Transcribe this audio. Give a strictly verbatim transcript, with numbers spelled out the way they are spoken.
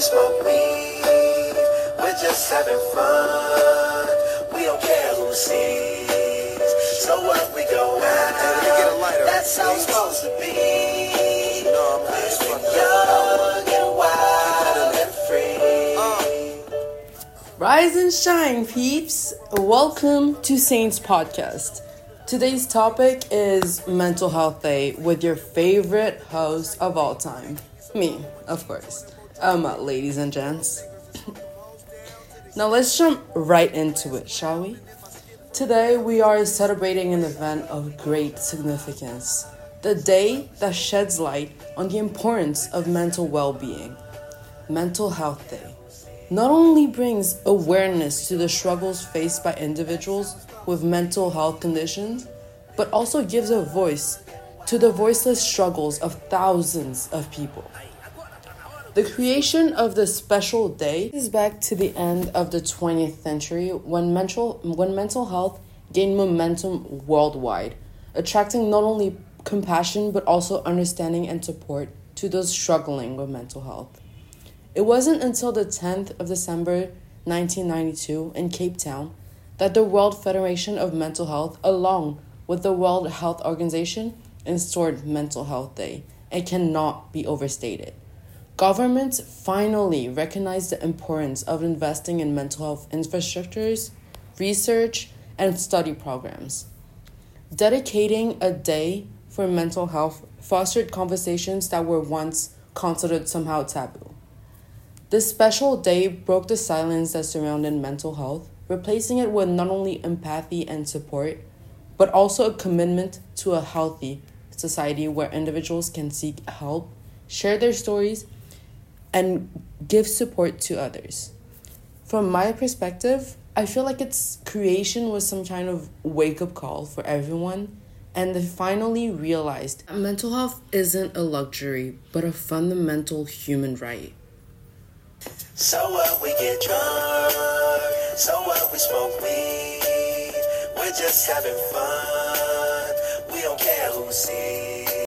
smoke weed, we're just having fun. We don't care who sees. So what, we go out, that's how it's supposed to be. Living young and wild and free. Rise and shine, peeps! Welcome to Saints Podcast. Today's topic is Mental Health Day with your favorite host of all time. Me, of course. Um, ladies and gents. Now let's jump right into it, shall we? Today we are celebrating an event of great significance. The day that sheds light on the importance of mental well-being. Mental Health Day not only brings awareness to the struggles faced by individuals with mental health conditions, but also gives a voice to the voiceless struggles of thousands of people. The creation of this special day is back to the end of the twentieth century when mental, when mental health gained momentum worldwide, attracting not only compassion but also understanding and support to those struggling with mental health. It wasn't until the tenth of December nineteen ninety-two in Cape Town that the World Federation of Mental Health, along with the World Health Organization, instaured Mental Health Day. It cannot be overstated. Governments finally recognized the importance of investing in mental health infrastructures, research, and study programs. Dedicating a day for mental health fostered conversations that were once considered somehow taboo. This special day broke the silence that surrounded mental health, replacing it with not only empathy and support, but also a commitment to a healthy society where individuals can seek help, share their stories, and give support to others. From my perspective, I feel like its creation was some kind of wake-up call for everyone, and they finally realized that mental health isn't a luxury, but a fundamental human right. So what, we get drunk, so what, we smoke weed, we're just having fun, we don't care who sees.